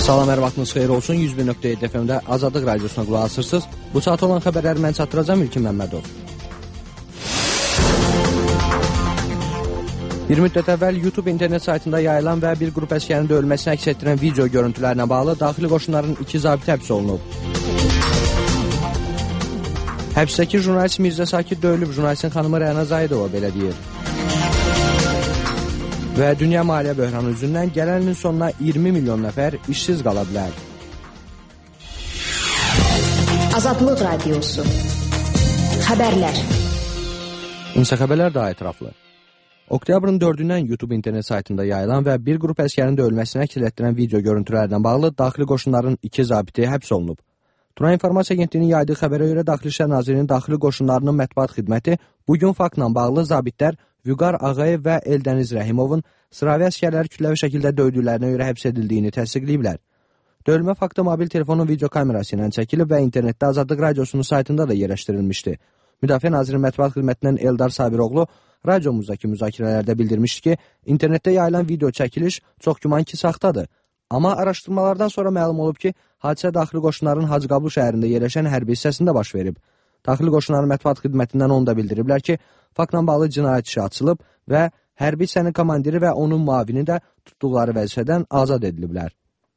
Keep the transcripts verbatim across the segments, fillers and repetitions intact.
Salam, hər vaxtınız xeyir olsun. yüz bir nöqtə yeddi F M-də Azadlıq Radiosuna qulaq asırsınız. Bu saat olan xəbərləri mən çatdıracağım, İlkin Məmmədov. Bir müddət əvvəl YouTube internet saytında yayılan və bir qrup əskərinin döyülməsini əks etdirən video görüntülərlə bağlı daxili qoşunların iki zabiti həbs olunub. Həbsdəki jurnalist Mirzə Sakit döyülüb, jurnalistin xanımı Rəna Zahidova belə deyir. Və dünya maliyyə böhranı üzündən gələn ilin sonuna iyirmi milyon nəfər işsiz qala bilər. Azadlıq Radiosu. Xəbərlər. İnsa xəbərlər daha ətraflı. Oktyabrın dördündən YouTube internet saytında yayılan və bir qrup əskərin döyülməsini əks etdirən video görüntülərlə bağlı daxili qoşunların iki zabiti həbs olunub. Turan İnformasiya Agentliyinin yaydığı xəbərə görə Daxili İşlər Nazirliyinin daxili qoşunlarının mətbuat xidməti bugün faktla bağlı zabitlər Vüqar Ağayev və Eldəniz Rəhimovun sıravi əskərləri kütləvi şəkildə döydüklərinə görə həbs edildiyini təsdiqləyiblər. Döyülmə faktı mobil telefonun video kamerası ilə çəkilib və internetdə Azadlıq Radiosunun saytında da yerləşdirilmişdi. Müdafiə Nazirinin mətbuat xidmətindən Eldar Sabiroğlu radiomuzdakı müzakirələrdə bildirmişdi ki, internetdə yayılan video çəkiliş çox güman ki, saxtadır. Amma araşdırmalardan sonra məlum olub ki, hadisə daxili qoşunların Hacıqablı şəhərində yerləşən hərbi hissəsində baş verib. Daxili qoşunların mətbuat xidmətindən onu da bildiriblər ki, faktla bağlı cinayət işi açılıb və hərbi hissənin komandiri və onun muavini də tutduqları vəzifədən azad ediliblər.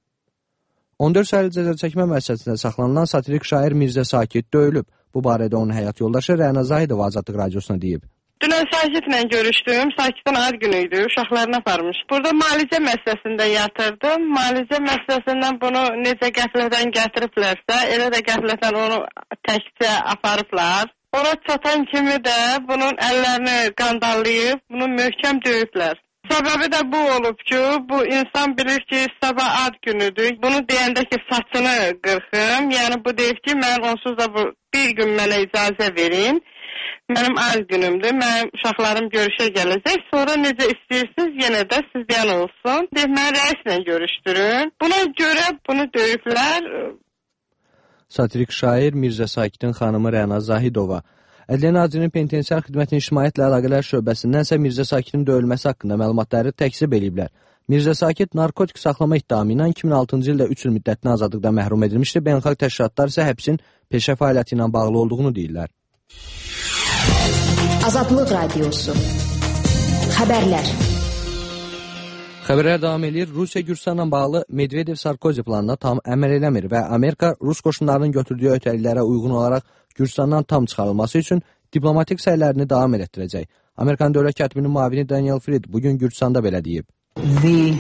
on dörd saylı cəzaçəkmə müəssisəsində saxlanılan satirik şair Mirzə Sakit döyülüb. Bu barədə onun həyat yoldaşı Rəna Zahidova Azadlıq Radiosuna deyib. Dünən Sakitlə görüşdüm. Sakitin ad günü idi. Uşaqlarını aparmış. Burada müalicə məsələsində yatırdım. Müalicə məsələsindən bunu necə qəflətən gətiriblərsə, elə də qəflətən onu təkcə aparıblar. Ona çatan kimi də bunun əllərini qandallayıb, bunu möhkəm döyüblər. Səbəbi də bu olub ki, bu insan bilir ki, sabah ad günüdür. Bunu deyəndə ki, saçını qırxım. Yəni bu deyib ki, mən onsuz da bu bir gün mənə icazə verin. Mənim ad günümdür, mənim uşaqlarım görüşə gələcək, sonra necə istəyirsiniz, yenə də sizdən olsun. Deyib, mən rəislə görüşdürün. Buna görə bunu döyüblər. Satirik şair Mirzə Sakitin xanımı Rəna Zahidova. Ədliyyə Nazirinin Penitensiar Xidmətinin İctimaiyyətlə Əlaqələr şöbəsindənsə Mirzə Sakitin döyülməsi haqqında məlumatları təkzib eləyiblər. Mirzə Sakit narkotik saxlama iddiamı ilə iki min altıncı ildə üç il müddətinə azadlıqdan məhrum edilmişdi. Beynəlxalq təşkilatlar isə həbsin peşə fəaliyyəti ilə bağlı olduğunu deyirlər. Azadlıq Radiosu. Xəbərlər. Xəbərlər davam edir. Rusiya Gürcüstanla bağlı Medvedev-Sarkozi planına tam əməl eləmir və Amerika Rus qoşunlarının götürdüyü ötəliklərə uyğun olaraq Gürcüstandan tam çıxarılması üçün diplomatik səylərini davam etdirəcək. Amerikan dövlət katibinin müavini Daniel Fried bugün Gürcüstanda belə deyib. The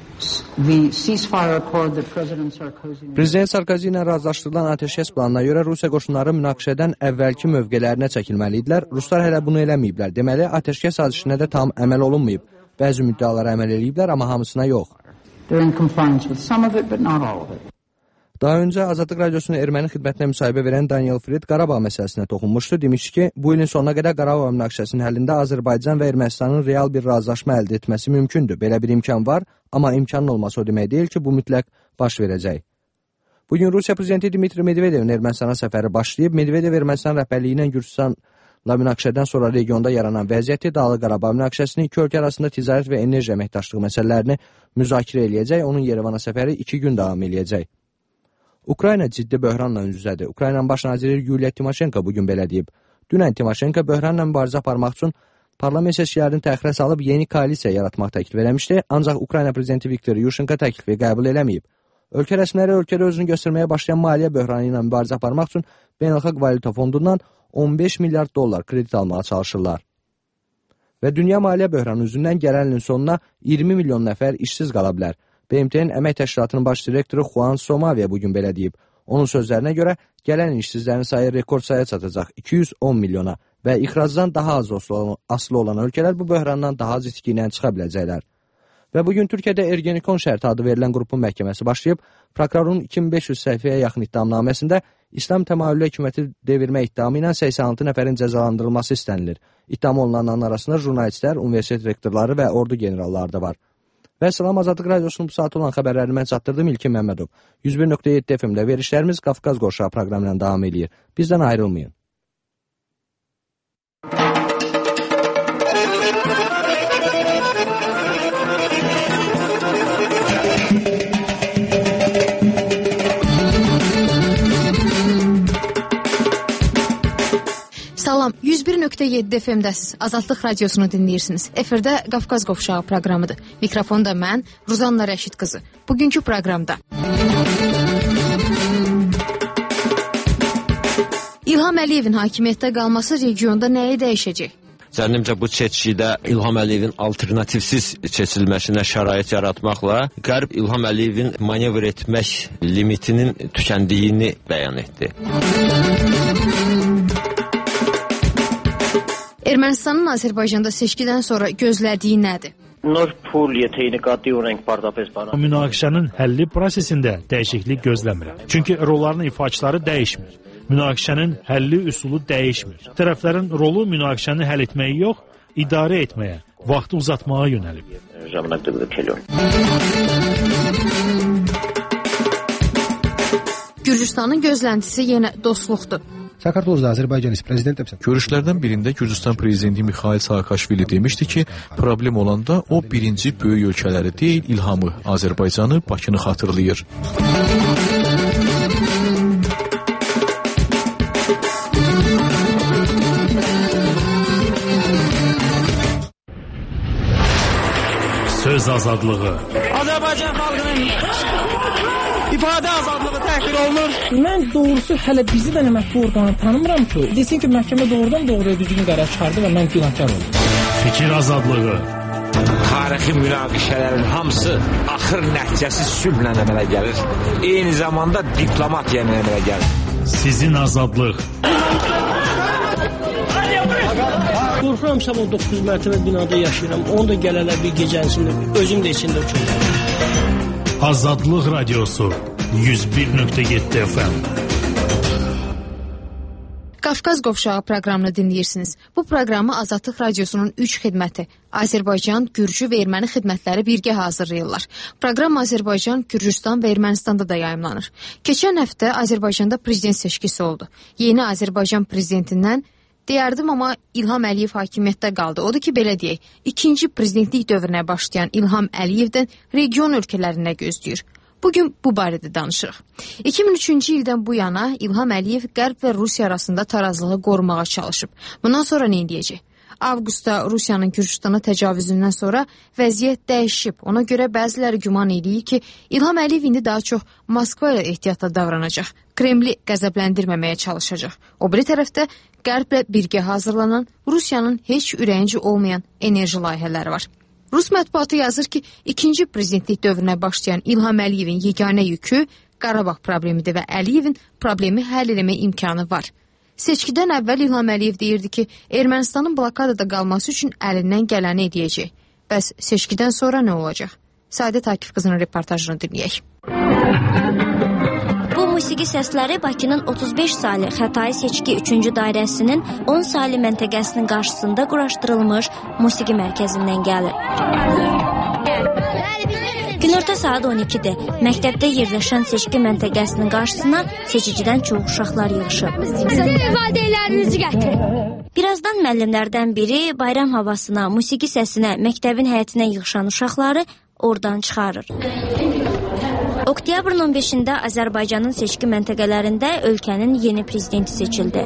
The ceasefire accord that President Sarkozy Prezident Sarkozy ilə razılaşdırılan atəşkəs planına görə Rusiya qoşunları münaqişədən əvvəlki mövqelərinə çəkilməli idilər. Ruslar hələ bunu eləməyiblər. Deməli, atəşkəs sazişinə də tam əməl olunmayıb. Bəzi müddəalara əməl eləyiblər, amma hamısına yox. They're in compliance with some of it, but not all of it. Daha öncə Azadlıq Radiosunun erməni xidmətinə müsahibə verən Daniel Fried Qarabağ məsələsinə toxunmuşdu. Demişdi ki, bu ilin sonuna qədər Qarabağ münaqişəsinin həllində Azərbaycan və Ermənistanın real bir razılaşma əldə etməsi mümkündür. Belə bir imkan var, amma imkanın olması o demək deyil ki, bu mütləq baş verəcək. Bugün Rusiya prezidenti Dmitri Medvedevin Ermənistana səfəri başlayıb. Medvedev Ermənistan rəhbərliyi ilə Gürcüstanla münaqişədən sonra regionda yaranan vəziyyəti, Dağlıq Qarabağ münaqişəsini, iki ölkə arasında ticarət və enerji əməkdaşlığı məsələlərini müzakirə eləyəcək. Onun Yerevana səfəri iki gün davam eləyəcək. Ukrayna ciddi böhranla üz-üzədir. Ukraynanın baş naziri Yuliya Timoşenko bugün belə deyib. Dünən Timoşenko böhranla mübarizə aparmaq üçün parlament seçkilərini təxirə salıb yeni koalisiya yaratmaq təklif eləmişdi, ancaq Ukrayna prezidenti Viktor Yushchenko təklifi qəbul eləməyib. Ölkə rəsmiləri ölkədə özünü göstərməyə başlayan maliyyə böhranı ilə mübarizə aparmaq üçün Beynəlxalq Valyuta Fondundan on beş milyard dollar kredit almağa çalışırlar. Və dünya maliyyə böhranı üzündən gələn ilin sonuna iyirmi milyon nəfər işsiz qala bilər. B M T-nin Əmək Təşkilatının baş direktoru Juan Somavia bugün belə deyib. Onun sözlərinə görə gələn işsizlərin sayı rekord sayı çatacaq iki yüz on milyona və ixracdan daha az asılı olan ölkələr bu böhrandan daha az itki ilə çıxa biləcəklər. Və bugün Türkiyədə Ergenekon şərti adı verilən qrupun məhkəməsi başlayıb. Prokurorun iki min beş yüz səhifəyə yaxın ittihamnaməsində İslam təmayüllü hökuməti devirmə iddiamı ilə səksən altı nəfərin cəzalandırılması istənilir. İttiham olunanların arasında jurnalistlər, universitet rektorları və ordu generalları da var. Və Salam Azadlıq Radiosunun bu saat olan xəbərlərini mən çatdırdım, İlkin Məmmədov. yüz bir nöqtə yeddi F M-də verişlərimiz Qafqaz Qoşağı proqramı ilə davam edir. Bizdən ayrılmayın. nöqtə yeddi F M-dəsiz. Azadlıq radiosunu dinləyirsiniz. Efirdə Qafqaz Qovşağı proqramıdır. Mikrofonda mən, Ruzanna Rəşid qızı. Bugünkü proqramda İlham Əliyevin hakimiyyətdə qalması regionda nəyi dəyişəcək? Zənnimcə bu seçkidə İlham Əliyevin alternativsiz seçilməsinə şərait yaratmaqla Qərb İlham Əliyevin manevr etmək limitinin tükəndiyini bəyan etdi. Ermənistanın Azərbaycanda seçkidən sonra gözlədiyi nədir? Münaqişənin həlli prosesində dəyişiklik gözləmirəm. Çünki rolların ifaçıları dəyişmir. Münaqişənin həlli üsulu dəyişmir. Tərəflərin rolu münaqişəni həll etməyi yox, idarə etməyə, vaxtı uzatmağa yönəlib. Gürcüstanın gözləntisi yenə dostluqdur. Görüşlərdən birində Gürcüstan prezidenti Mikhail Saakashvili demişdi ki, problem olanda o birinci böyük ölkələri deyil, İlhamı, Azərbaycanı, Bakını xatırlayır. Söz azadlığı. Azərbaycan xalqının ifadə azadlığı təhqir olunur. Mən doğrusu hələ bizi də mətbu orqanı tanımıram ki, desin ki, məhkəmə doğrudan doğruya düzgün qərar çıxardı və mən günahkar oldum. Fikir azadlığı. Tarixi münaqişələrin hamısı axır nəticəsi sülhlə əmələ gəlir. Eyni zamanda diplomatiya ilə əmələ gəlir. Sizin azadlıq. Qorxuram sabah doqquz mərtəbə binada yaşayıram. Onu da gələlər bir gecənisində, özüm də içində uçurum. Azadlıq radiosu yüz bir nöqtə yeddi F M. Qafqaz Qovşağı proqramını dinləyirsiniz. Bu proqramı Azadlıq radiosunun üç xidməti, Azərbaycan, Gürcü və Erməni xidmətləri birgə hazırlayırlar. Proqram Azərbaycan, Gürcüstan və Ermənistanda da yayımlanır. Keçən həftə Azərbaycanda prezident seçkisi oldu. Yeni Azərbaycan prezidentindən deyərdim, amma İlham Əliyev hakimiyyətdə qaldı. Odur ki, belə deyək, ikinci prezidentlik dövrünə başlayan İlham Əliyevdən region ölkələrinə gözləyir. Bugün bu barədə danışırıq. iki min üçüncü ildən bu yana İlham Əliyev Qərb və Rusiya arasında tarazlığı qorumağa çalışıb. Bundan sonra nə edəcək? Avqustda Rusiyanın Gürcüstana təcavüzündən sonra vəziyyət dəyişib. Ona görə bəziləri güman edir ki, İlham Əliyev indi daha çox Moskva ilə ehtiyatla davranacaq. Kremli qəzəbləndirməməyə çalışacaq. O biri tərəfdə Qərblə birgə hazırlanan Rusiyanın heç ürəyincə olmayan enerji layihələri var. Rus mətbuatı yazır ki, ikinci prezidentlik dövrünə başlayan İlham Əliyevin yeganə yükü Qarabağ problemidir və Əliyevin problemi həll eləmə imkanı var. Seçkidən əvvəl İlham Əliyev deyirdi ki, Ermənistanın blokadada qalması üçün əlindən gələni edəcək. Bəs seçkidən sonra nə olacaq? Səadət Akif qızının reportajını dinləyək. Bu musiqi səsləri Bakının otuz beş saylı Xətai seçki üçüncü dairəsinin on saylı məntəqəsinin qarşısında quraşdırılmış musiqi mərkəzindən gəlir. Günorta saat on ikidir. Məktəbdə yerləşən seçki məntəqəsinin qarşısına seçicidən çox uşaqlar yığışıb. Valideynlərinizi gətirin. Birazdan müəllimlərdən biri bayram havasına, musiqi səsinə, məktəbin həyətinə yığışan uşaqları oradan çıxarır. Oktyabrın on beşində Azərbaycanın seçki məntəqələrində ölkənin yeni prezidenti seçildi.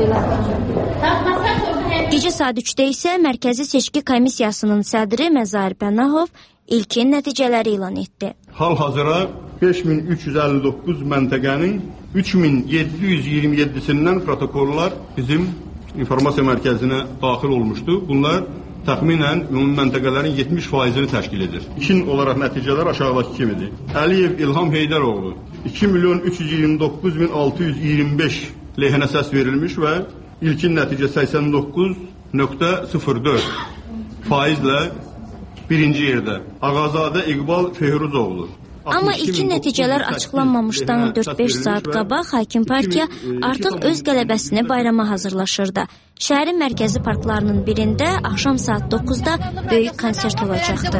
Gecə saat üçdə isə Mərkəzi Seçki Komissiyasının sədri Məzahir Pənahov ilkin nəticələri elan etdi. Hal-hazıra beş min üç yüz əlli doqquz məntəqənin üç min yeddi yüz iyirmi yeddisindən protokollar bizim informasiya mərkəzinə daxil olmuşdu. Bunlar təxminən ümumi məntəqələrin yetmiş faizini təşkil edir. İlkin olaraq nəticələr aşağıdakı kimidir. Əliyev İlham Heydəroğlu iki milyon üç yüz iyirmi doqquz min altı yüz iyirmi beş lehinə səs verilmiş və ilkin nəticə səksən doqquz nöqtə sıfır dörd faizlə birinci yerdə. Ağazadə İqbal Fehruzoğlu. Amma ilkin nəticələr açıqlanmamışdan dörd beş saat qabaq hakim partiya artıq öz qələbəsini bayrama hazırlaşırdı. Şəhərin mərkəzi parklarının birində axşam saat doqquzda böyük konsert olacaqdı.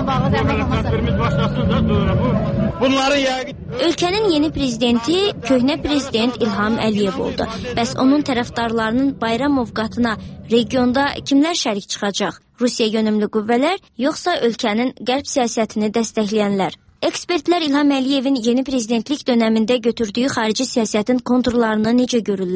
Ölkənin yeni prezidenti köhnə prezident İlham Əliyev oldu. Bəs onun tərəfdarlarının bayram ovqatına regionda kimlər şərik çıxacaq? Rusiya yönümlü qüvvələr, yoxsa ölkənin qərb siyasətini dəstəkləyənlər? Ekspertlər İlham Əliyevin yeni prezidentlik dönəmində götürdüyü xarici siyasətin konturlarını necə görürlər?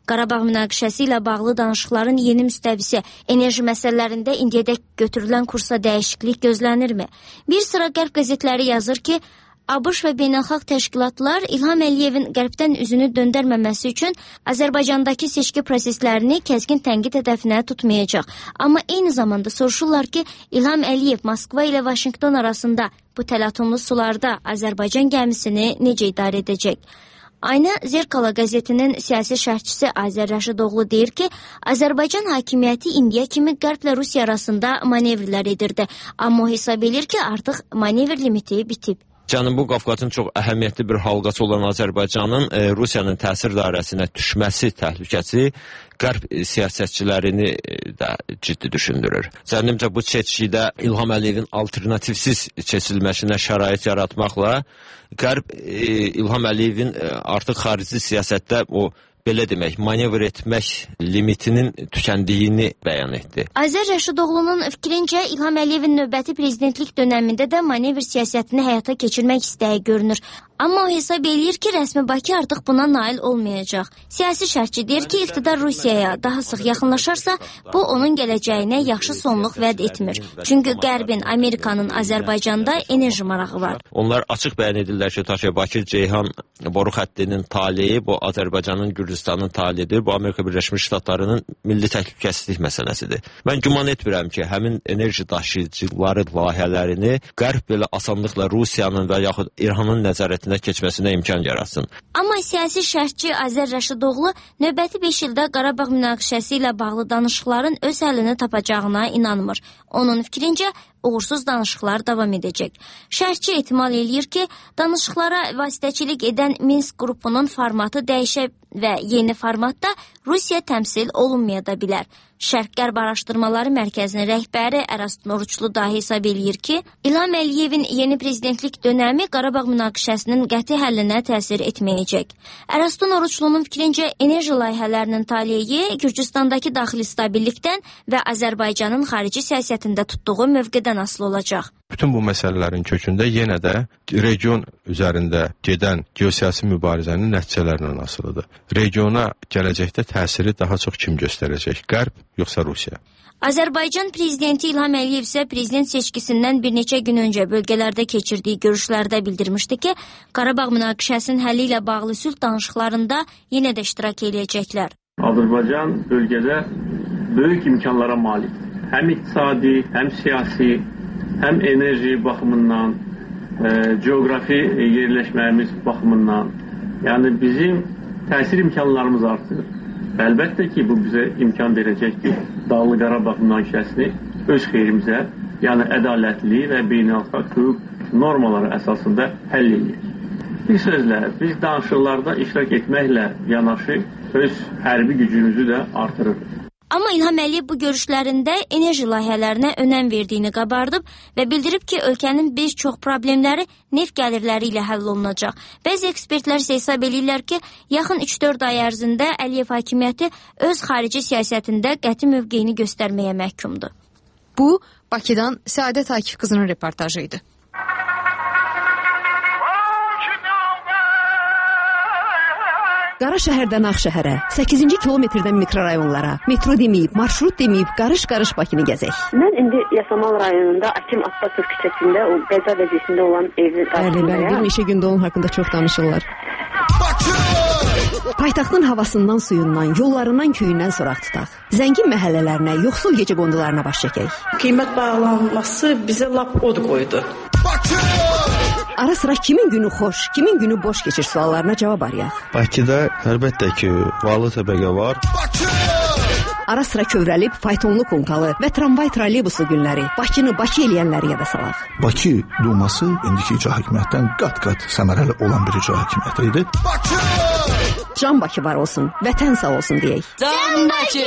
Qarabağ münaqişəsi ilə bağlı danışıqların yeni müstəvisi, enerji məsələlərində indiyədək götürülən kursa dəyişiklik gözlənirmi? Bir sıra qərb qəzetləri yazır ki, ABŞ və beynəlxalq təşkilatlar İlham Əliyevin qərbdən üzünü döndərməməsi üçün Azərbaycandakı seçki proseslərini kəskin tənqid hədəfinə tutmayacaq. Amma eyni zamanda soruşurlar ki, İlham Əliyev Moskva ilə Vaşinqton arasında bu təlatumlu sularda Azərbaycan gəmisini necə idarə edəcək? Ayna Zerkala qəzetinin siyasi şərhçisi Azər Rəşidoğlu deyir ki, Azərbaycan hakimiyyəti indiyə kimi Qərblə Rusiya arasında manevrlər edirdi. Amma o hesab edir ki, artıq manevr limiti bitib. Cənubi Qafqazın çox əhəmiyyətli bir halqası olan Azərbaycanın e, Rusiyanın təsir dairəsinə düşməsi təhlükəsi Qərb siyasətçilərini də ciddi düşündürür. Zənnimcə bu seçkidə İlham Əliyevin alternativsiz seçilməsinə şərait yaratmaqla Qərb e, İlham Əliyevin e, artıq xarici siyasətdə o belə demək, manevr etmək limitinin tükəndiyini bəyan etdi. Azər Rəşidoğlu'nun fikrincə İlham Əliyevin növbəti prezidentlik dönəmində də manevr siyasətini həyata keçirmək istəyi görünür. Amma o hesab eləyir ki, rəsmi Bakı artıq buna nail olmayacaq. Siyasi şərhçi deyir ki, iqtidar Rusiyaya daha sıx yaxınlaşarsa, bu onun gələcəyinə yaxşı sonluq vəd etmir. Çünki Qərbin, Amerikanın Azərbaycanda enerji marağı var. Onlar açıq bəyan edirlər ki, ta ki Bakı-Ceyhan boru xəttinin taleyi bu Azərbaycanın, Gürcüstanın taleyidir. Bu Amerika Birləşmiş Ştatlarının milli təhlükəsizlik məsələsidir. Mən güman etmirəm ki, həmin enerji daşıyıcıları layihələrini Qərb belə asanlıqla Rusiyanın və yaxud İranın nəzarətinə keçməsinə imkan yaratsın. Amma siyasi şərhçi Azər Rəşidoğlu növbəti beş ildə Qarabağ münaqişəsi ilə bağlı danışıqların öz həllini tapacağına inanmır. Onun fikrincə uğursuz danışıqlar davam edəcək. Şərhçi ehtimal eləyir ki, danışıqlara vasitəçilik edən Minsk qrupunun formatı dəyişə və yeni formatda Rusiya təmsil olunmaya da bilər. Şərq-Qərb Araşdırmaları Mərkəzinin rəhbəri Əraston Oruçlu da hesab eləyir ki, İlham Əliyevin yeni prezidentlik dönəmi Qarabağ münaqişəsinin qəti həllinə təsir etməyəcək. Əraston Oruçlunun fikrincə enerji layihələrinin taleyi Gürcüstandakı daxili stabillikdən və Azərbaycanın xarici siyasətində tutduğu mövqedən asılı olacaq. Bütün bu məsələlərin kökündə yenə də region üzərində gedən geosiyasi mübarizənin nəticələrindən asılıdır. Regiona gələcəkdə təsiri daha çox kim göstərəcək? Qərb yoxsa Rusiya? Azərbaycan prezidenti İlham Əliyev isə prezident seçkisindən bir neçə gün öncə bölgələrdə keçirdiyi görüşlərdə bildirmişdi ki, Qarabağ münaqişəsinin həlli ilə bağlı sülh danışıqlarında yenə də iştirak edəcəklər. Azərbaycan bölgədə böyük imkanlara malik. Həm iqtisadi, həm siyasi, həm enerji baxımından, e, coğrafi yerləşməyimiz baxımından, yəni bizim təsir imkanlarımız artır. Əlbəttə ki, bu bizə imkan verəcək ki, Dağlıq Qarabağ münaqişəsini öz xeyrimizə, yəni ədalətli və beynəlxalq hüquq normaları əsasında həll edir. Bir sözlə, biz danışıqlarda iştirak etməklə yanaşı öz hərbi gücümüzü də artırırıq. Amma İlham Əliyev bu görüşlərində enerji layihələrinə önəm verdiyini qabardıb və bildirib ki, ölkənin bir çox problemləri neft gəlirləri ilə həll olunacaq. Bəzi ekspertlər isə hesab edirlər ki, yaxın üç dörd ay ərzində Əliyev hakimiyyəti öz xarici siyasətində qəti mövqeyini göstərməyə məhkumdur. Bu, Bakıdan Səadət Akif qızının reportajı idi. Qara şəhərdən Ağşəhərə, səkkizinci kilometrdən mikrorayonlara, metro deməyib, marşrut deməyib, qarış-qarış Bakını gəzək. Mən indi Yasamal rayonunda Akim Abbasov küçəsində, o qəza vəziyyətində olan evin qarşısındayam. Bəli, bəli, bir neçə gündə onun haqqında çox danışırlar. Paytaxtın havasından, suyundan, yollarından, köyündən soraq tutaq. Zəngin məhəllələrinə, yoxsul gecə qondularına baş çəkək. Qiymət bağlanması bizə lap od qoydu. Ara sıra kimin günü xoş, kimin günü boş keçir suallarına cavab arayaq. Bakıda əlbəttə ki, varlı təbəqə var. Ara sıra kövrəlib, faytonlu konkalı və tramvay troleybusu günləri Bakını Bakı eləyənləri yada salaq. Bakı Duması indiki icra hakimiyyətdən qat-qat səmərəli olan bir icra hakimiyyəti idi. Can Bakı var olsun, vətən sağ olsun deyək. Can Bakı!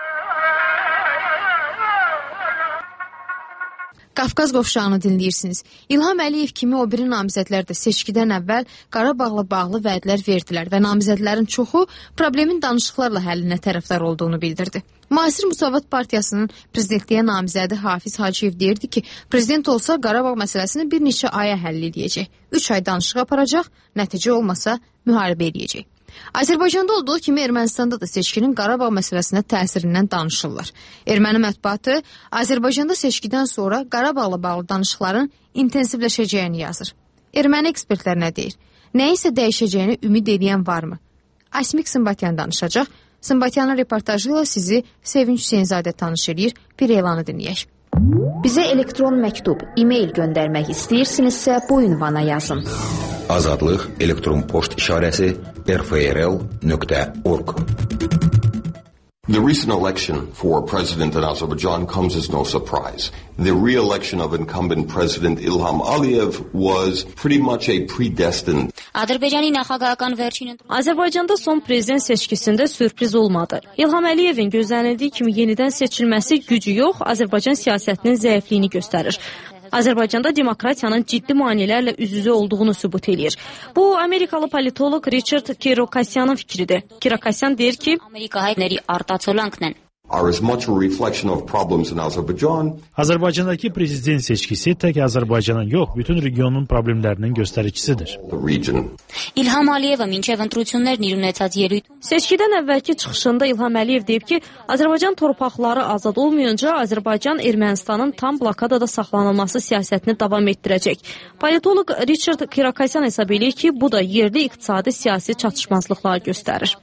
Qafqaz qovşağını dinləyirsiniz. İlham Əliyev kimi o biri namizədlər də seçkidən əvvəl Qarabağla bağlı vədlər verdilər və namizədlərin çoxu problemin danışıqlarla həllinə tərəfdar olduğunu bildirdi. Müasir Müsavat Partiyasının prezidentliyə namizədi Hafiz Hacıyev deyirdi ki, prezident olsa Qarabağ məsələsini bir neçə aya həll edəcək. Üç ay danışıq aparacaq, nəticə olmasa müharibə edəcək. Azərbaycanda olduğu kimi Ermənistanda da seçkinin Qarabağ məsələsinə təsirindən danışırlar. Erməni mətbuatı Azərbaycanda seçkidən sonra Qarabağla bağlı danışıqların intensivləşəcəyini yazır. Erməni ekspertlər nə deyir? Nə isə dəyişəcəyini ümid edən varmı? Asmik Sımbatyan danışacaq. Sımbatyanın reportajı ilə sizi Sevinç Hüseynzadə tanış edir. Bir elanı dinləyək. Bizə elektron məktub, e-mail göndərmək istəyirsinizsə bu ünvana yazın. Azadlıq elektron poçt işarəsi r f r l nöqtə org. The recent election for president in Azerbaijan comes as no surprise. The re-election of incumbent President İlham Aliyev was pretty much a predestined. Azərbaycani նախագահական վերջին Azərbaycanda son prezident seçkisində sürpriz olmadı. İlham Əliyevin gözlənildiyi kimi yenidən seçilməsi gücü yox, Azərbaycan siyasətinin zəifliyini göstərir. Azərbaycanda demokratiyanın ciddi maneələrlə üz-üzə olduğunu sübut edir. Bu, Amerikalı politolog Richard Kirokasyanın fikridir. Kirokasyan deyir ki, Amerika hayatları artaçolanknen. Are as much a reflection of problems in Azerbaijan. Azərbaycandakı prezident seçkisi tək Azərbaycanın yox, bütün regionun problemlərinin göstəricisidir. İlham Əliyevə minçəv ընտրություններն իր ունեցած ելույթ. Seçkidən əvvəlki çıxışında İlham Əliyev deyib ki, Azərbaycan torpaqları azad olmayınca Azərbaycan Ermənistanın tam blokadada saxlanılması siyasətini davam etdirəcək. Politolog Richard Kirokasyan hesab edir ki, bu da yerli iqtisadi siyasi çatışmazlıqlar göstərir.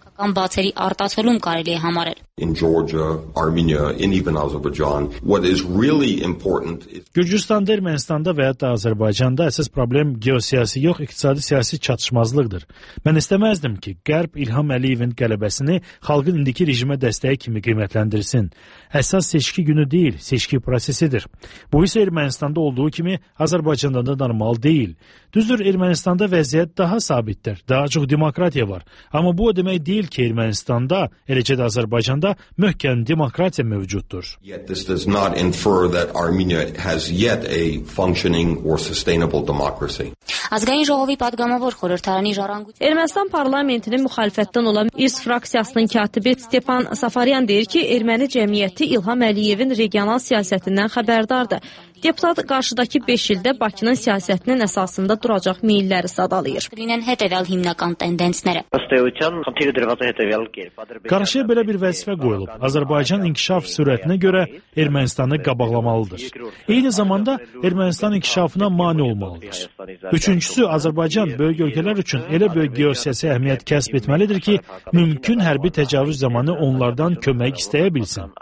In Georgia, Armenia, and even Azerbaijan, what is really important is... Gürcüstanda, Ermənistanda və hətta Azərbaycanda əsas problem geosiyasi yox, iqtisadi siyasi çatışmazlıqdır. Mən istəməzdim ki, Qərb İlham Əliyevin qələbəsini xalqın indiki rejimə dəstəyi kimi qiymətləndirsin. Əsas seçki günü deyil, seçki prosesidir. Bu isə Ermənistanda olduğu kimi Azərbaycanda da normal deyil. Düzdür, Ermənistanda vəziyyət daha sabitdir, daha çox demokratiya var. Amma bu o demək deyil ki, Ermənistanda, eləcə də Azərbaycanda möhkəm demokratiya mövcuddur. Yet this does not infer that Armenia has yet a functioning or sustainable democracy. Ազգային ժողովի падգամավոր խորհրդարանի ժառանգություն Ermənistan parlamentinin müxalifətdən olan İrs fraksiyasının katibi Stepan Safaryan deyir ki, erməni cəmiyyəti İlham Əliyevin regional siyasətindən xəbərdardır. Deputat qarşıdakı beş ildə Bakının siyasətinin əsasında duracaq meyilləri sadalayır. Qarşıya belə bir vəzifə qoyulub. Azərbaycan inkişaf sürətinə görə Ermənistanı qabaqlamalıdır. Eyni zamanda Ermənistan inkişafına mane olmalıdır. Üçüncüsü, Azərbaycan böyük ölkələr üçün elə böyük geosiyasi əhəmiyyət kəsb etməlidir ki, mümkün hərbi təcavüz zamanı onlardan kömək istəyə bilsin.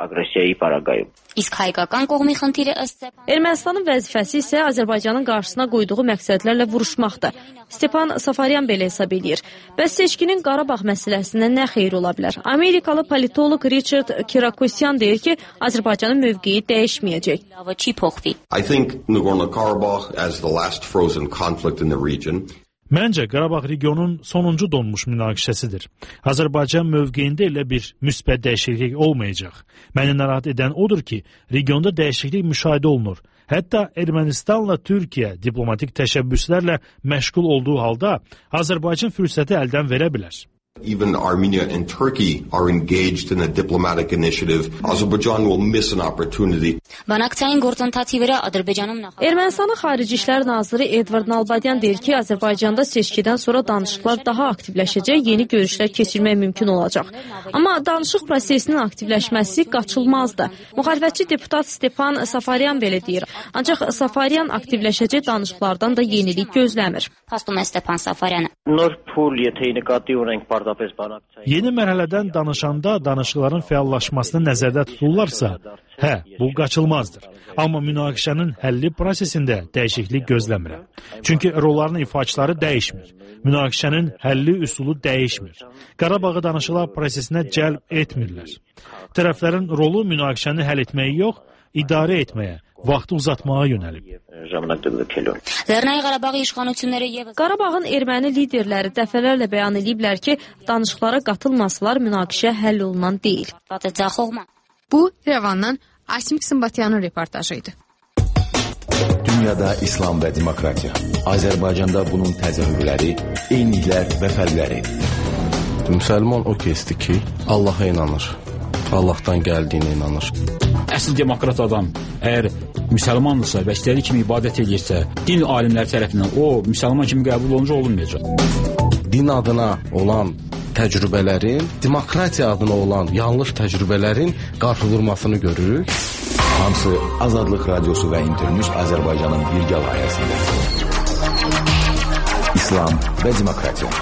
Ermənistanın vəzifəsi isə Azərbaycanın qarşısına qoyduğu məqsədlərlə vuruşmaqdır. Stepan Safaryan belə hesab edir. Bəs seçkinin Qarabağ məsələsinə nə xeyir ola bilər? Amerikalı politolog Richard Kirokasyan deyir ki, Azərbaycanın mövqeyi dəyişməyəcək. I think Nagorno-Karabakh as the last frozen conflict in the region. Məncə, Qarabağ regionun sonuncu donmuş münaqişəsidir. Azərbaycan mövqeyində elə bir müsbət dəyişiklik olmayacaq. Məni narahat edən odur ki, regionda dəyişiklik müşahidə olunur. Hətta Ermənistanla Türkiyə diplomatik təşəbbüslərlə məşğul olduğu halda Azərbaycan fürsəti əldən verə bilər. Even Armenia and Turkey are engaged in a diplomatic initiative. Azerbaijan will miss an opportunity. Ermənistanın Xarici İşlər Naziri Edvard Nalbadyan deyir ki, Azərbaycanda seçkidən sonra danışıqlar daha aktivləşəcək, yeni görüşlər keçirmək mümkün olacaq. Amma danışıq prosesinin aktivləşməsi qaçılmazdır. Müxalifətçi deputat Stepan Safaryan belə deyir. Ancaq Safaryan aktivləşəcək danışıqlardan da yenilik gözləmir. Yeni mərhələdən danışanda danışıqların fəallaşmasını nəzərdə tutulurlarsa, hə, bu qaçılmazdır. Amma münaqişənin həlli prosesində dəyişiklik gözləmirəm. Çünki rolların ifaçıları dəyişmir. Münaqişənin həlli üsulu dəyişmir. Qarabağı danışıqlar prosesinə cəlb etmirlər. Tərəflərin rolu münaqişəni həll etməyə yox, idarə etməyə, vaxtı uzatmağa yönəlib. Qarabağın erməni liderləri dəfələrlə bəyan ediblər ki, danışıqlara qatılmasalar münaqişə həll olunan deyil. Bu, İrəvandan Asmik Sımbatyanın reportajı idi. Dünyada İslam və demokratiya. Azərbaycanda bunun təzahürləri, eyniliklər və fərqləri. Müsəlman o kəsdir ki, Allaha inanır. Allahdan gəldiyinə inanır. Əsl demokrat adam əgər müsəlmandırsa və istədiyi kimi ibadət edirsə, din alimləri tərəfindən o müsəlman kimi qəbul olunca olunmayacaq. Din adına olan təcrübələrin, demokratiya adına olan yanlış təcrübələrin qarşıdurmasını görürük. Hamısı Azadlıq Radiosu və İnternews Azərbaycanın birgə layihəsində. İslam və demokratiya.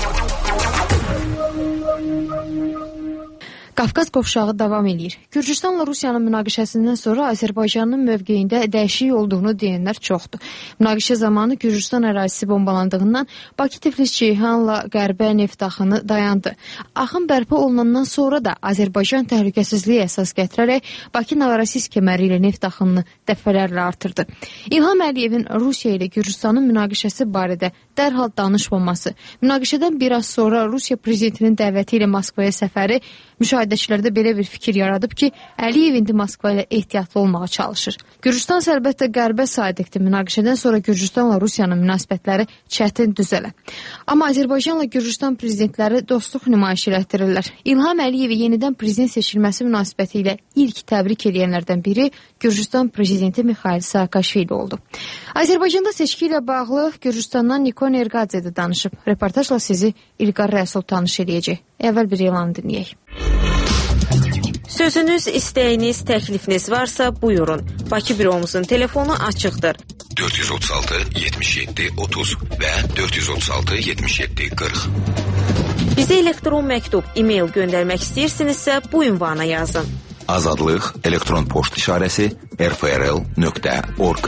Qafqaz qovşağı davam edir. Gürcüstanla Rusiyanın münaqişəsindən sonra Azərbaycanın mövqeyində dəyişiklik olduğunu deyənlər çoxdur. Münaqişə zamanı Gürcüstan ərazisi bombalandığından Bakı Tiflis Ceyhanla Qərbə neft axını dayandı. Axın bərpa olunandan sonra da Azərbaycan təhlükəsizliyi əsas gətirərək Bakı Novorosisk kəməri ilə neft axınını dəfələrlə artırdı. İlham Əliyevin Rusiya ilə Gürcüstanın münaqişəsi barədə dərhal danışmaması, münaqişədən bir az sonra Rusiya prezidentinin dəvəti ilə Moskvaya səfəri müşahidəçilərdə belə bir fikir yaradıb ki, Əliyev indi Moskva ilə ehtiyatlı olmağa çalışır. Gürcüstan əlbəttə qərbə sadiqdir. Münaqişədən sonra Gürcüstanla Rusiyanın münasibətləri çətin düzələ. Amma Azərbaycanla Gürcüstan prezidentləri dostluq nümayiş elətdirirlər. İlham Əliyevi yenidən prezident seçilməsi münasibəti ilə ilk təbrik edənlərdən biri Gürcüstan prezidenti Mikhail Saakashvili oldu. Azərbaycanda seçki ilə bağlı Gürcüstandan Nikon Erqadze də danışıb. Reportajla sizi İlqar Rəsul tanış edəcək. Əvvəl bir elan dinləyək. Sözünüz, istəyiniz, təklifiniz varsa buyurun. Bakı büromuzun telefonu açıqdır. dörd yüz otuz altı yetmiş yeddi otuz və dörd yüz otuz altı yetmiş yeddi qırx. Bizə elektron məktub, e-mail göndərmək istəyirsinizsə bu ünvana yazın. Azadlıq elektron poçt işarəsi r f r l nöqtə org.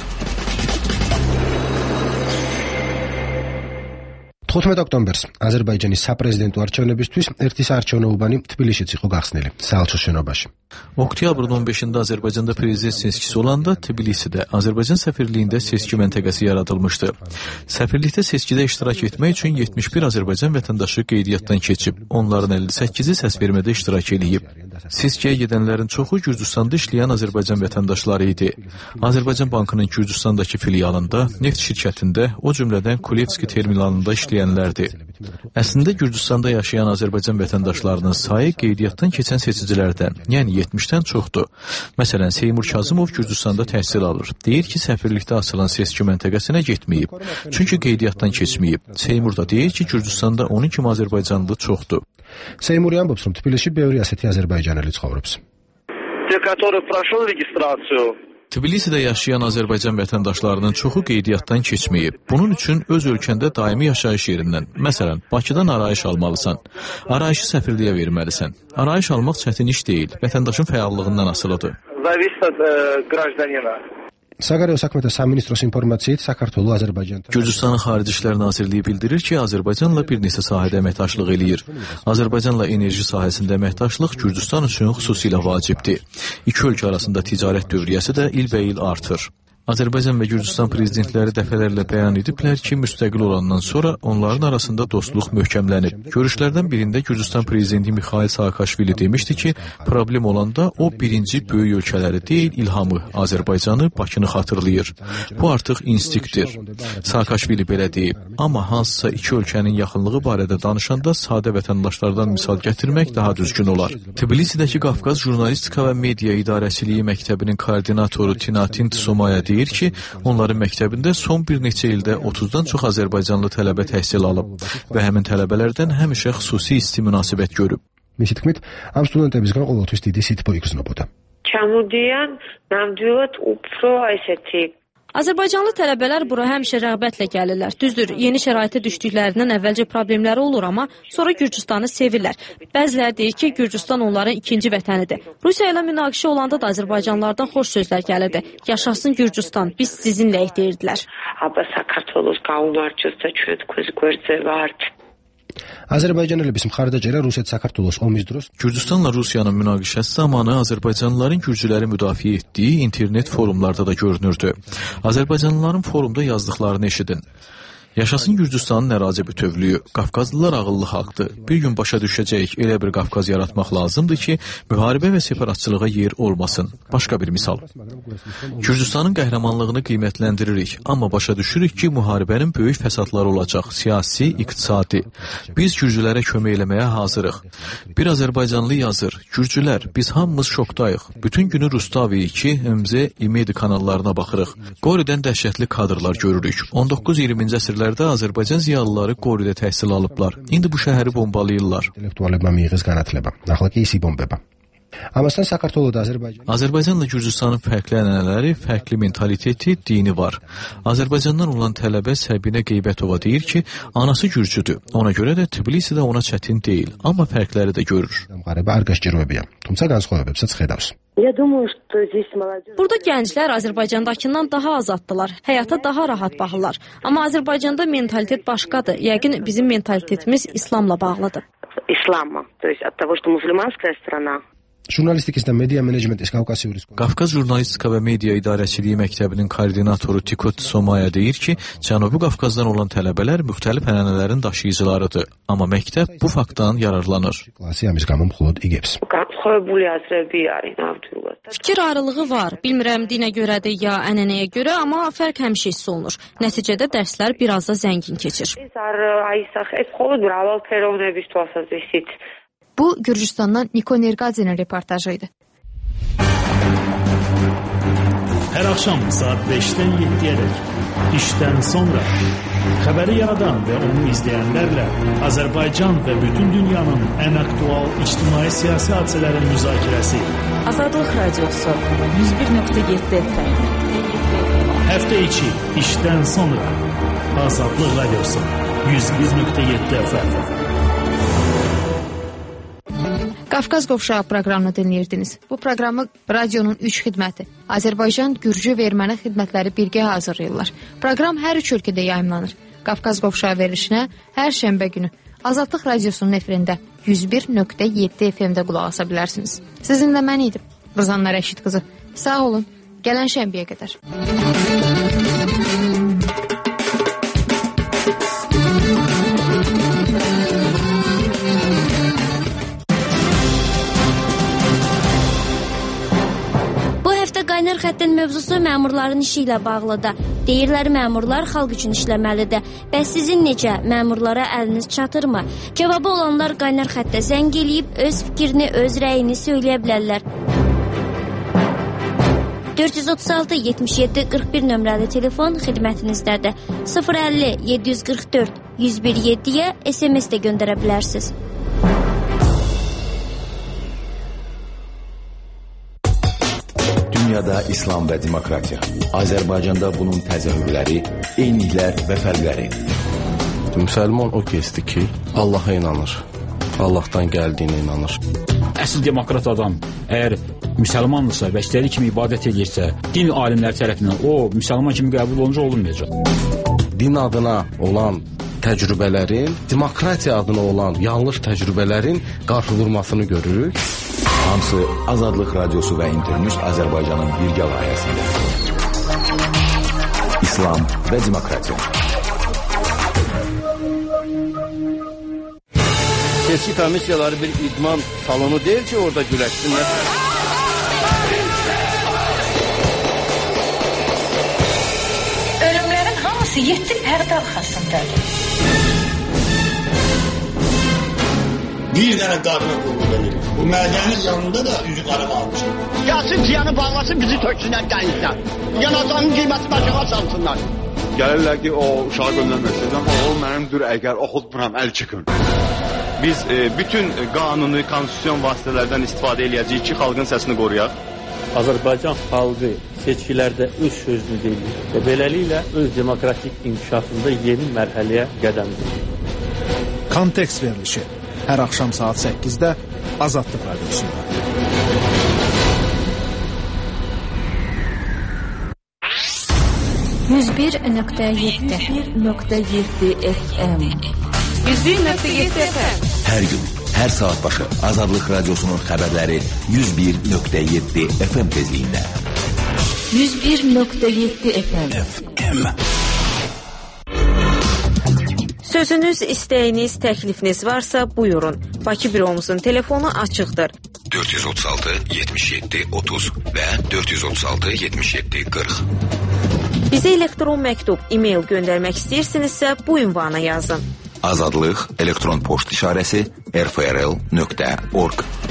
თხუთმეტი ოქტომბერს აზერბაიჯანის საპრეზიდენტო არჩევნებისთვის ერთი საარჩევნოუბანი თბილისშიც იყო გახსნილი საელჩოს შენობაში. Oktyabrın on beşində Azərbaycanda prezident seçkisi olanda Tbilisidə Azərbaycan səfirliyində seçki məntəqəsi yaradılmışdı. Səfirlikdə seçkidə iştirak etmək üçün yetmiş bir Azərbaycan vətəndaşı qeydiyyatdan keçib, onların əlli səkkizi səsvermədə iştirak edib. Seçkiyə gedənlərin çoxu Gürcüstanda işləyən Azərbaycan vətəndaşları idi. Azərbaycan Bankının Gürcüstandakı filialında, neft şirkətində, o cümlədən Kulevski terminalında işləyənlərdir. Əslində Gürcüstanda yaşayan Azərbaycan vətəndaşlarının sayı qeydiyyatdan keçən seçicilərdən, yəni yetmişdən çoxdur. Məsələn, Seymur Kazımov Gürcüstanda təhsil alır. Deyir ki, səfirlikdə açılan seçki məntəqəsinə getməyib. Çünki qeydiyyatdan keçməyib. Seymur da deyir ki, Gürcüstanda onun kimi Azərbaycanlı çoxdur. Seymur ambops, რომ თბილისში ბევრი ასეთი აზერბაიჯანელი ცხოვრობს. Те, который прошел регистрацию. Tbilisidə yaşayan Azərbaycan vətəndaşlarının çoxu qeydiyyatdan keçməyib. Bunun üçün öz ölkəndə daimi yaşayış yerindən, məsələn, Bakıdan arayış almalısan. Arayışı səfirliyə verməlisən. Arayış almaq çətin iş deyil, vətəndaşın fəallığından asılıdır. Зависит от гражданина. საგარეო საქმეთა სამინისტროს ინფორმაციით საქართველოს Azərbaycandan Gürcüstanın Xarici İşlər Nazirliyi bildirir ki, Azərbaycanla bir neçə sahədə əməkdaşlıq eləyir. Azərbaycanla enerji sahəsində əməkdaşlıq Gürcüstan üçün xüsusilə vacibdir. İki ölkə arasında ticarət dövriyyəsi də ilbəil artır. Azərbaycan və Gürcüstan prezidentləri dəfələrlə bəyan ediblər ki, müstəqil olandan sonra onların arasında dostluq möhkəmlənib. Görüşlərdən birində Gürcüstan prezidenti Mikhail Saakashvili demişdi ki, problem olanda o birinci böyük ölkələri deyil, İlhamı, Azərbaycanı, Bakını xatırlayır. Bu artıq instinktdir. Saakashvili belə deyib. Amma hansısa iki ölkənin yaxınlığı barədə danışanda sadə vətəndaşlardan misal gətirmək daha düzgün olar. Tbilisidəki Qafqaz Jurnalistika və Media İdarəçiliyi Məktəbinin koordinatoru Tinatin Tsomaya deyir ki, onların məktəbində son bir neçə ildə otuzdan çox Azərbaycanlı tələbə təhsil alıb və həmin tələbələrdən həmişə xüsusi isti münasibət görüb. მისი თქმით, ამ სტუდენტებისგან ყოველთვის დიდი სითბო იგრძნობოდა. ჩამოდიან ნამდვილად უფრო ესეთი Azərbaycanlı tələbələr bura həmişə rəğbətlə gəlirlər. Düzdür, yeni şəraitə düşdüklərindən əvvəlcə problemləri olur, amma sonra Gürcüstanı sevirlər. Bəziləri deyir ki, Gürcüstan onların ikinci vətənidir. Rusiya ilə münaqişə olanda da Azərbaycanlılardan xoş sözlər gəlirdi. Yaşasın Gürcüstan, biz sizinləyik deyirdilər. აბა საქართველოს გაუმარჯოს და ჩვენ თქვენს გვერდზე ვართ. Azərbaycanlıların მხარდაჭერა რუსეთ-საქართველოს ომის დროს Gürcüstanla Rusiyanın münaqişəsi zamanı Azərbaycanlıların Gürcüləri müdafiə etdiyi internet forumlarda da görünürdü. Azərbaycanlıların forumda yazdıqlarını eşidin. Yaşasın Gürcüstanın ərazi bütövlüyü. Qafqazlılar ağıllı xalqdır. Bir gün başa düşəcəyik, elə bir Qafqaz yaratmaq lazımdır ki, müharibə və separatçılığa yer olmasın. Başqa bir misal. Gürcüstanın qəhrəmanlığını qiymətləndiririk, amma başa düşürük ki, müharibənin böyük fəsadları olacaq, siyasi, iqtisadi. Biz Gürcülərə kömək eləməyə hazırıq. Bir Azərbaycanlı yazır, Gürcülər, biz hamımız şokdayıq. Bütün günü Rustavi iki, M Z, İmedi kanallarına baxırıq. Qoridən dəhşətli kadrlar görürük. on doqquz iyirminci əsrlər əvvəllərdə Azərbaycan ziyalıları Qoridə təhsil alıblar. İndi bu şəhəri bombalayırlar. Azərbaycanla Gürcüstanın fərqli ənənələri, fərqli mentaliteti, dini var. Azərbaycandan olan tələbə Səbinə Qeybətova deyir ki, anası gürcüdür. Ona görə də Tbilisi də ona çətin deyil, amma fərqləri də görür. Burada gənclər Azərbaycandakından daha azaddılar, həyata daha rahat baxırlar. Amma Azərbaycanda mentalitet başqadır. Yəqin bizim mentalitetimiz İslamla bağlıdır. İslamla, то есть от того, что мусульманская страна. Qafqaz Jurnalistika və Media İdarəçiliyi Məktəbinin koordinatoru Tikot Somaya deyir ki, Cənubi Qafqazdan olan tələbələr müxtəlif ənənələrin daşıyıcılarıdır. Amma məktəb bu faktdan yararlanır. Fikir ayrılığı var. Bilmirəm dinə görədir ya ənənəyə görə, amma fərq həmişə hiss olunur. Nəticədə dərslər biraz da zəngin keçir. Bu, Gürcüstandan Niko Nergadzinin reportajı idi. Hər axşam saat beşdən yeddiyədək işdən sonra xəbəri yaradan və onu izləyənlərlə Azərbaycan və bütün dünyanın ən aktual ictimai siyasi hadisələrin müzakirəsi. Azadlıq Radiosu yüz bir nöqtə yeddi F M. Həftə içi işdən sonra Azadlıq Radiosu yüz bir nöqtə yeddi F M. Qafqaz Qovşağı proqramını dinləyirdiniz. Bu proqramı radionun üç xidməti, Azərbaycan, Gürcü və Erməni xidmətləri birgə hazırlayırlar. Proqram hər üç ölkədə yayımlanır. Qafqaz Qovşağı verilişinə hər şənbə günü Azadlıq Radiosunun efirində yüz bir nöqtə yeddi F M-də qulaq asa bilərsiniz. Sizinlə mən idim, Ruzanna Rəşid qızı. Sağ olun, gələn şənbəyə qədər. Qaynar xəttin mövzusu məmurların işi ilə bağlıdır. Deyirlər məmurlar xalq üçün işləməlidir. Bəs sizin necə? Məmurlara əliniz çatırmı? Cavabı olanlar qaynar xəttə zəng eləyib öz fikrini, öz rəyini söyləyə bilərlər. dörd yüz otuz altı yetmiş yeddi qırx bir nömrəli telefon xidmətinizdədir. sıfır əlli yeddi yüz qırx dörd yüz bir yeddiyə S M S də göndərə bilərsiniz. Dünyada İslam və demokratiya. Azərbaycanda bunun təzahürləri, eyniliklər və fərqləri. Müsəlman o kəsdir ki, Allaha inanır. Allahdan gəldiyinə inanır. Əsl demokrat adam əgər müsəlmandırsa və istədiyi kimi ibadət edirsə, din alimləri tərəfindən o müsəlman kimi qəbul olunca olunmayacaq. Din adına olan təcrübələrin, demokratiya adına olan yanlış təcrübələrin qarşı vurmasını görürük. Hamısı Azadlıq Radiosu və İnternews Azərbaycanın birgə layihəsində. İslam və demokratiya. Seçki komissiyaları bir idman salonu deyil ki, orada güləşsinlər. Ölümlərin hamısı yeddi pərdə arxasındadır. Bir dənə qarına qulluq edir. Bu mədənin yanında da üzü qarı qalmışdır. Gəlsin ciyanı bağlasın, bizi töksünlər dənizdən. Yanacağının qiyməti başına salsınlar. Gəlirlər ki, o uşağı göndərməsin, amma o mənimdir, əgər oxutmuram, əl çıxın. Biz e, bütün qanuni, konstitusyon vasitələrdən istifadə eləyəcəyik ki, xalqın səsini qoruyaq. Azərbaycan xalqı seçkilərdə öz sözünü deyir və beləliklə öz demokratik inkişafında yeni mərhələyə qədəm qoyur. Kontekst verilişi hər axşam saat səkkizdə Azadlıq Radiosunda. yüz bir nöqtə yeddi F M. yüz bir nöqtə yeddi F M. Hər gün, hər saat başı Azadlıq Radiosunun xəbərləri yüz bir nöqtə yeddi F M tezliyində. yüz bir nöqtə yeddi F M. Sözünüz, istəyiniz, təklifiniz varsa buyurun. Bakı büromuzun telefonu açıqdır. dörd yüz otuz altı yetmiş yeddi otuz və dörd yüz otuz altı yetmiş yeddi qırx. Bizə elektron məktub, e-mail göndərmək istəyirsinizsə bu ünvana yazın. Azadlıq elektron poçt işarəsi r f r l nöqtə org.